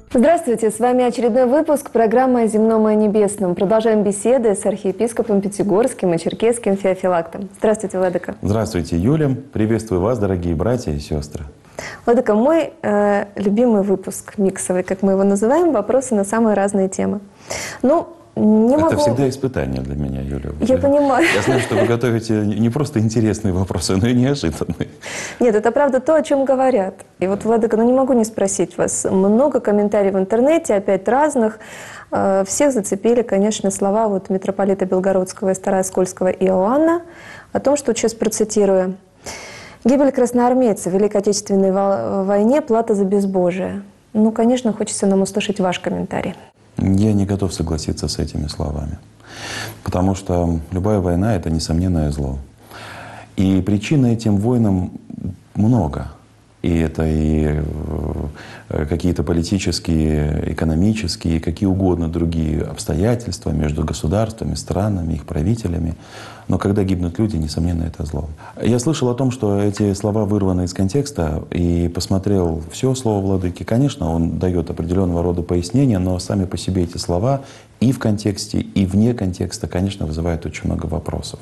Здравствуйте, с вами очередной выпуск программы «О земном и о небесном». Продолжаем беседы с архиепископом Пятигорским и Черкесским Феофилактом. Здравствуйте, владыка. Здравствуйте, Юля. Приветствую вас, дорогие братья и сестры. Владыка, мой любимый выпуск миксовый, как мы его называем, вопросы на самые разные темы. Это всегда испытание для меня, Юля. Я понимаю. Я знаю, что вы готовите не просто интересные вопросы, но и неожиданные. Нет, это правда то, о чем говорят. И вот, владыка, не могу не спросить вас. Много комментариев в интернете, опять разных. Всех зацепили, конечно, слова митрополита Белгородского и Старооскольского Иоанна о том, что, сейчас процитирую, «Гибель красноармейцев в Великой Отечественной войне – плата за безбожие». Конечно, хочется нам услышать ваш комментарий. Я не готов согласиться с этими словами. Потому что любая война – это несомненное зло. И причин этим войнам много. И это и какие-то политические, экономические, и какие угодно другие обстоятельства между государствами, странами, их правителями. Но когда гибнут люди, несомненно, это зло. Я слышал о том, что эти слова вырваны из контекста, и посмотрел все слово владыки. Конечно, он дает определенного рода пояснения, но сами по себе эти слова и в контексте, и вне контекста, конечно, вызывают очень много вопросов.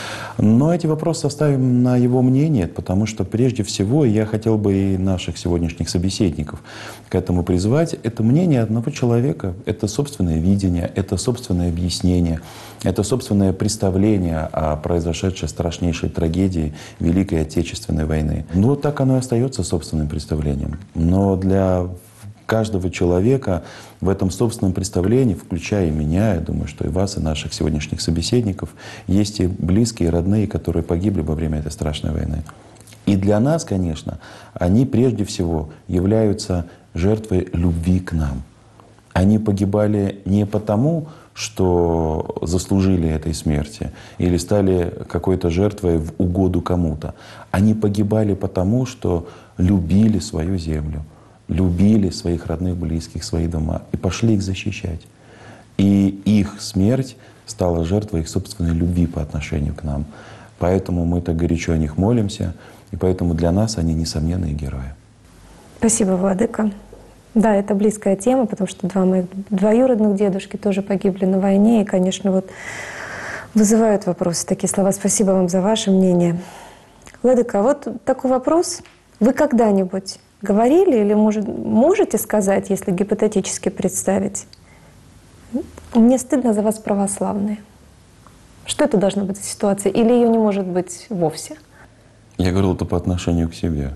Но эти вопросы оставим на его мнение, потому что прежде всего я хотел бы и наших сегодняшних собеседников к этому призвать. Это мнение одного человека, это собственное видение, это собственное объяснение, это собственное представление о произошедшей страшнейшей трагедии Великой Отечественной войны. Так оно и остается собственным представлением. Но для каждого человека в этом собственном представлении, включая и меня, я думаю, что и вас, и наших сегодняшних собеседников, есть и близкие, и родные, которые погибли во время этой страшной войны. И для нас, конечно, они прежде всего являются жертвой любви к нам. Они погибали не потому, что заслужили этой смерти или стали какой-то жертвой в угоду кому-то. Они погибали потому, что любили свою землю, любили своих родных, близких, свои дома и пошли их защищать. И их смерть стала жертвой их собственной любви по отношению к нам. Поэтому мы так горячо о них молимся, и поэтому для нас они несомненные герои. Спасибо, владыка. Да, это близкая тема, потому что два моих двоюродных дедушки тоже погибли на войне, и, конечно, вызывают вопросы такие слова. Спасибо вам за ваше мнение. Владыка, такой вопрос. Вы когда-нибудь говорили или можете сказать, если гипотетически представить, мне стыдно за вас, православные? Что это должна быть за ситуация? Или ее не может быть вовсе? Я говорил это по отношению к себе.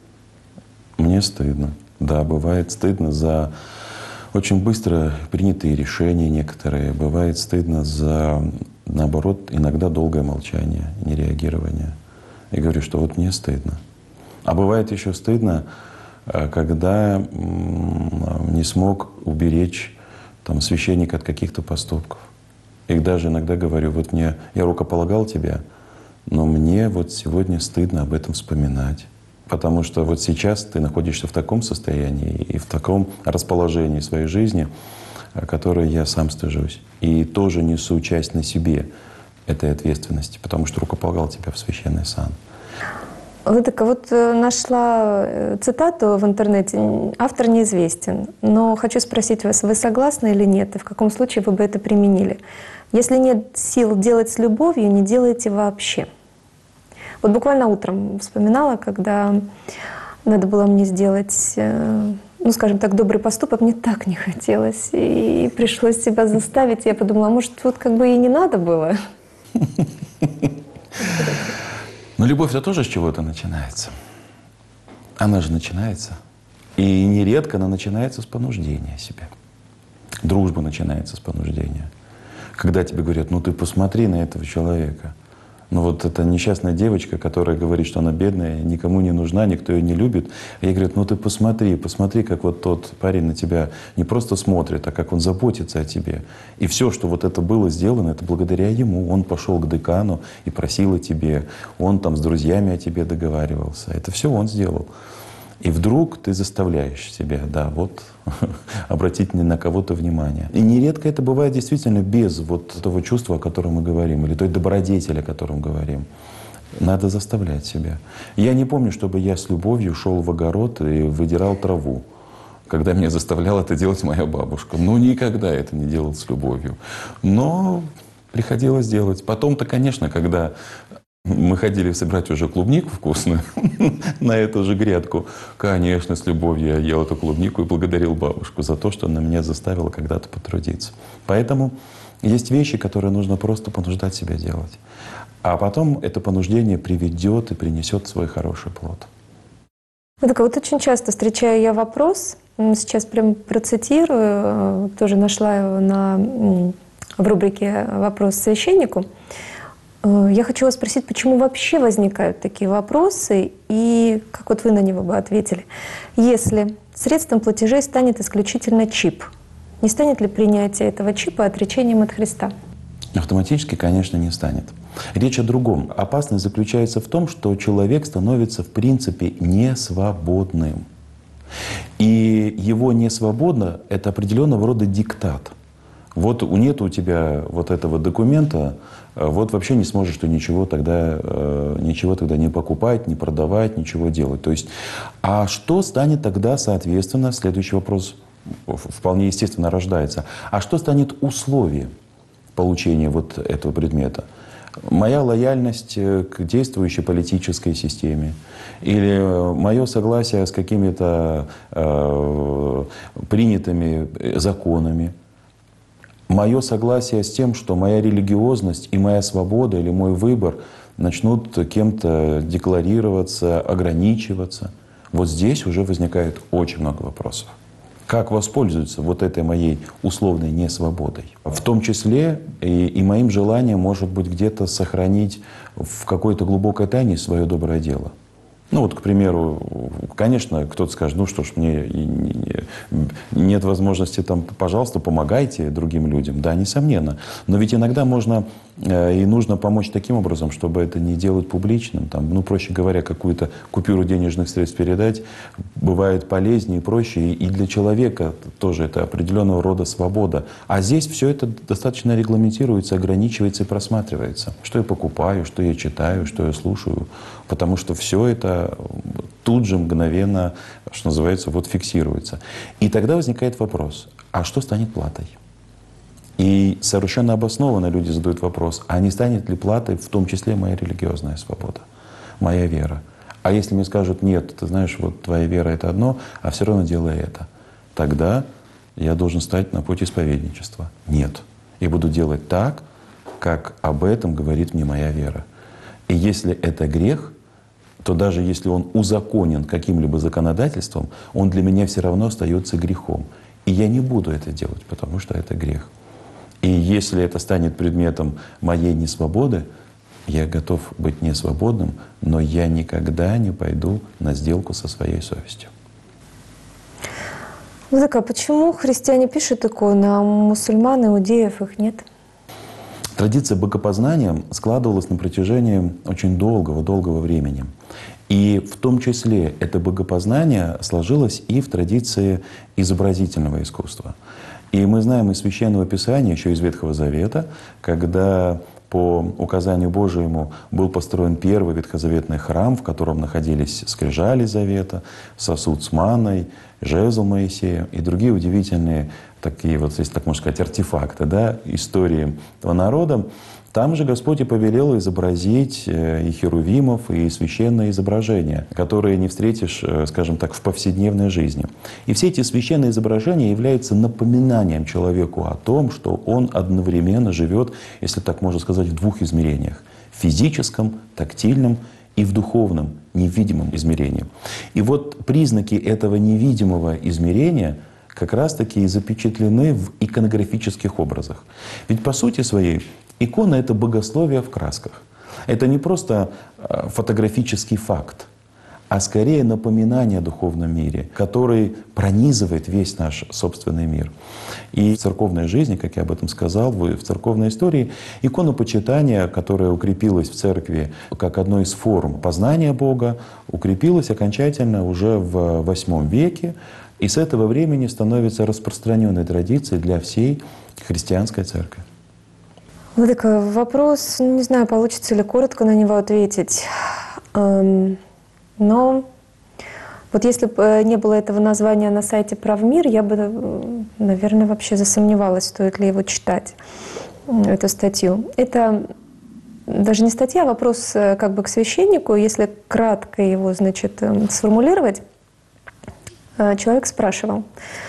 Мне стыдно. Да, бывает стыдно за очень быстро принятые решения некоторые. Бывает стыдно за, наоборот, иногда долгое молчание, нереагирование. Я говорю, что мне стыдно. А бывает еще стыдно, когда не смог уберечь священника от каких-то поступков. И даже иногда говорю, я рукополагал тебя, но мне сегодня стыдно об этом вспоминать. Потому что сейчас ты находишься в таком состоянии и в таком расположении своей жизни, которое я сам стыжусь. И тоже несу часть на себе этой ответственности, потому что рукополагал тебя в священный сан. Владыка, нашла цитату в интернете, автор неизвестен, но хочу спросить вас, вы согласны или нет, и в каком случае вы бы это применили? Если нет сил делать с любовью, не делайте вообще. Буквально утром вспоминала, когда надо было мне сделать, скажем так, добрый поступок, мне так не хотелось, и пришлось себя заставить, я подумала, может, и не надо было? Но любовь-то тоже с чего-то начинается. Она же начинается. И нередко она начинается с понуждения себя. Дружба начинается с понуждения. Когда тебе говорят, ты посмотри на этого человека. Это несчастная девочка, которая говорит, что она бедная, никому не нужна, никто ее не любит. И ей говорят, ты посмотри, как тот парень на тебя не просто смотрит, а как он заботится о тебе. И все, что это было сделано, это благодаря ему. Он пошел к декану и просил о тебе. Он с друзьями о тебе договаривался. Это все он сделал. И вдруг ты заставляешь себя, обратить на кого-то внимание. И нередко это бывает действительно без того чувства, о котором мы говорим, или той добродетели, о котором говорим. Надо заставлять себя. Я не помню, чтобы я с любовью шел в огород и выдирал траву. когда меня заставляла это делать моя бабушка. Ну, никогда это не делал с любовью. Но приходилось делать. Потом-то, конечно, когда мы ходили собирать уже клубнику вкусную на эту же грядку, конечно, с любовью я ел эту клубнику и благодарил бабушку за то, что она меня заставила когда-то потрудиться. Поэтому есть вещи, которые нужно просто понуждать себя делать. А потом это понуждение приведет и принесет свой хороший плод. Вот очень часто встречаю я вопрос, сейчас прям процитирую, тоже нашла его в рубрике «Вопрос священнику». Я хочу вас спросить, почему вообще возникают такие вопросы и как вот вы на него бы ответили? Если средством платежей станет исключительно чип, не станет ли принятие этого чипа отречением от Христа? Автоматически, конечно, не станет. Речь о другом. Опасность заключается в том, что человек становится в принципе несвободным. И его несвобода — это определенного рода диктат. Вот нет у тебя вот этого документа, вот вообще не сможешь ты ничего тогда не покупать, не продавать, ничего делать. То есть, а что станет тогда, соответственно, следующий вопрос вполне естественно рождается. А что станет условием получения вот этого предмета? Моя лояльность к действующей политической системе или мое согласие с какими-то принятыми законами, мое согласие с тем, что моя религиозность и моя свобода или мой выбор начнут кем-то декларироваться, ограничиваться. Вот здесь уже возникает очень много вопросов. Как воспользоваться вот этой моей условной несвободой? В том числе и моим желанием, может быть, где-то сохранить в какой-то глубокой тайне свое доброе дело. Ну вот, к примеру, конечно, кто-то скажет, ну что ж, мне нет возможности, там, пожалуйста, помогайте другим людям. Да, несомненно. Но ведь иногда можно и нужно помочь таким образом, чтобы это не делать публичным. Там, ну, проще говоря, какую-то купюру денежных средств передать бывает полезнее и проще. И для человека тоже это определенного рода свобода. А здесь все это достаточно регламентируется, ограничивается и просматривается. Что я покупаю, что я читаю, что я слушаю. Потому что все это тут же мгновенно, что называется, вот фиксируется. И тогда возникает вопрос, а что станет платой? И совершенно обоснованно люди задают вопрос, а не станет ли платой в том числе моя религиозная свобода, моя вера? А если мне скажут, нет, ты знаешь, вот твоя вера — это одно, а все равно делай это, тогда я должен стать на путь исповедничества. Нет. И буду делать так, как об этом говорит мне моя вера. И если это грех, то даже если он узаконен каким-либо законодательством, он для меня все равно остается грехом. И я не буду это делать, потому что это грех. И если это станет предметом моей несвободы, я готов быть несвободным, но я никогда не пойду на сделку со своей совестью. Ну так, а почему христиане пишут иконы, а мусульман, иудеев их нет? Традиция богопознания складывалась на протяжении очень долгого времени. И в том числе это богопознание сложилось и в традиции изобразительного искусства. И мы знаем из Священного Писания, еще из Ветхого Завета, когда по указанию Божьему был построен первый ветхозаветный храм, в котором находились скрижали Завета, сосуд с манной, жезл Моисея и другие удивительные такие, вот если так можно сказать, артефакты, да, истории этого народа. Там же Господь и повелел изобразить и херувимов, и священные изображения, которые не встретишь, скажем так, в повседневной жизни. И все эти священные изображения являются напоминанием человеку о том, что он одновременно живет, если так можно сказать, в двух измерениях — физическом, тактильном и в духовном, невидимом измерении. И вот признаки этого невидимого измерения как раз-таки и запечатлены в иконографических образах. Ведь по сути своей икона — это богословие в красках. Это не просто фотографический факт, а скорее напоминание о духовном мире, который пронизывает весь наш собственный мир. И в церковной жизни, как я об этом сказал, в церковной истории, иконопочитание, которое укрепилось в церкви как одной из форм познания Бога, укрепилось окончательно уже в VIII веке, и с этого времени становится распространенной традицией для всей христианской церкви. Вот такой вопрос, не знаю, получится ли коротко на него ответить. Но Вот если бы не было этого названия на сайте «Правмир», я бы, наверное, вообще засомневалась, стоит ли его читать, эту статью. Это даже не статья, а вопрос как бы к священнику. Если кратко его, значит, сформулировать, человек спрашивал.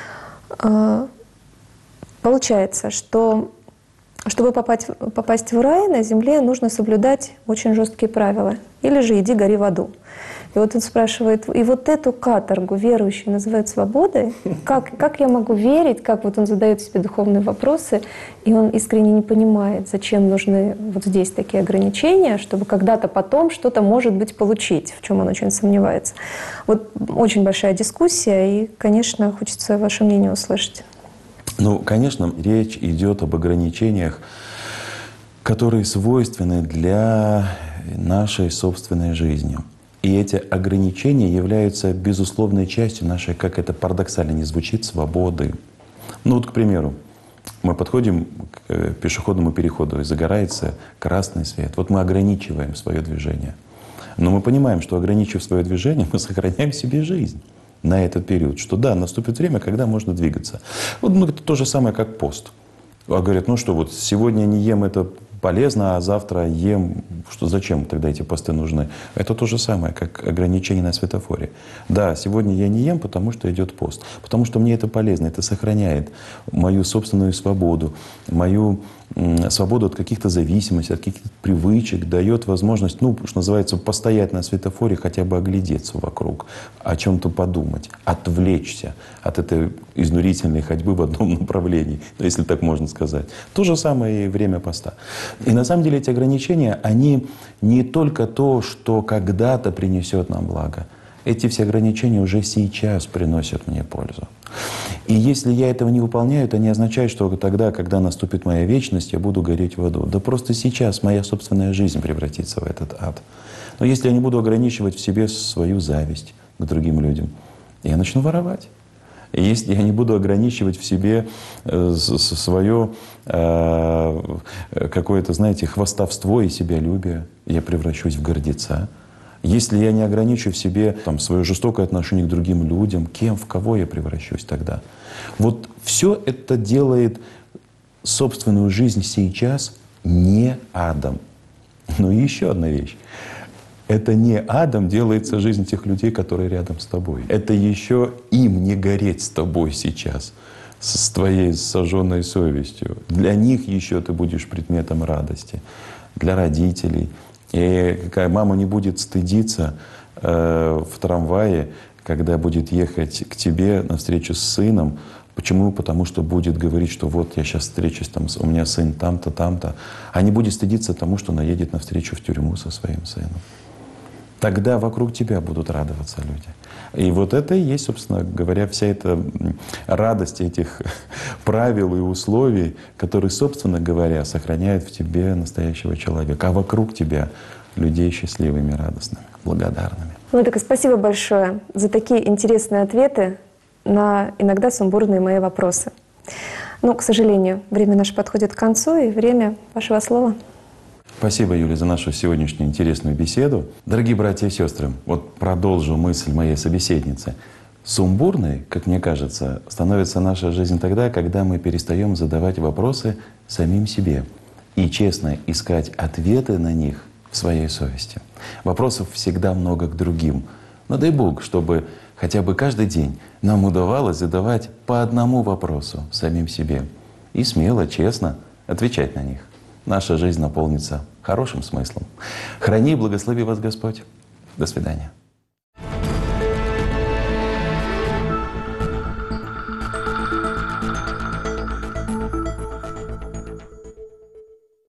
Получается, что чтобы попасть в рай на земле, нужно соблюдать очень жесткие правила. Или же иди, гори в аду. И вот он спрашивает, и вот эту каторгу верующие называют свободой? Как я могу верить? Как вот он задает себе духовные вопросы, и он искренне не понимает, зачем нужны вот здесь такие ограничения, чтобы когда-то потом что-то, может быть, получить, в чем он очень сомневается. Вот очень большая дискуссия, и, конечно, хочется ваше мнение услышать. Ну, конечно, речь идет об ограничениях, которые свойственны для нашей собственной жизни. И эти ограничения являются безусловной частью нашей, как это парадоксально не звучит, свободы. Ну вот, к примеру, мы подходим к пешеходному переходу, и загорается красный свет. Вот мы ограничиваем свое движение. Но мы понимаем, что ограничив свое движение, мы сохраняем себе жизнь на этот период. Что да, наступит время, когда можно двигаться. Вот ну, это то же самое, как пост. А говорят, ну что, вот сегодня не ем, это полезно, а завтра ем, что зачем тогда эти посты нужны? Это то же самое, как ограничение на светофоре. Да, сегодня я не ем, потому что идет пост. Потому что мне это полезно, это сохраняет мою собственную свободу, мою свободу от каких-то зависимостей, от каких-то привычек, дает возможность, ну, что называется, постоять на светофоре, хотя бы оглядеться вокруг, о чем-то подумать, отвлечься от этой изнурительной ходьбы в одном направлении, если так можно сказать. То же самое и время поста. И на самом деле эти ограничения, они не только то, что когда-то принесет нам благо. Эти все ограничения уже сейчас приносят мне пользу. И если я этого не выполняю, это не означает, что тогда, когда наступит моя вечность, я буду гореть в аду. Да просто сейчас моя собственная жизнь превратится в этот ад. Но если я не буду ограничивать в себе свою зависть к другим людям, я начну воровать. И если я не буду ограничивать в себе свое какое-то, знаете, хвастовство и себялюбие, я превращусь в гордеца. Если я не ограничу в себе там, свое жестокое отношение к другим людям, кем, в кого я превращусь тогда? Вот все это делает собственную жизнь сейчас не адом. Но еще одна вещь. Это не адом делается жизнь тех людей, которые рядом с тобой. Это еще им не гореть с тобой сейчас, с твоей сожженной совестью. Для них еще ты будешь предметом радости. Для родителей. И какая мама не будет стыдиться в трамвае, когда будет ехать к тебе на встречу с сыном. Почему? Потому что будет говорить, что вот я сейчас встречусь, там, у меня сын там-то, там-то. А не будет стыдиться тому, что она едет навстречу в тюрьму со своим сыном. Тогда вокруг тебя будут радоваться люди. И вот это и есть, собственно говоря, вся эта радость этих правил и условий, которые, собственно говоря, сохраняют в тебе настоящего человека, а вокруг тебя людей счастливыми, радостными, благодарными. Владыка, спасибо большое за такие интересные ответы на иногда сумбурные мои вопросы. Но, к сожалению, время наше подходит к концу, и время вашего слова. Спасибо, Юля, за нашу сегодняшнюю интересную беседу. Дорогие братья и сестры, вот продолжу мысль моей собеседницы. Сумбурной, как мне кажется, становится наша жизнь тогда, когда мы перестаем задавать вопросы самим себе и честно искать ответы на них в своей совести. Вопросов всегда много к другим. Но дай Бог, чтобы хотя бы каждый день нам удавалось задавать по одному вопросу самим себе и смело, честно отвечать на них. Наша жизнь наполнится хорошим смыслом. Храни и благослови вас Господь. До свидания.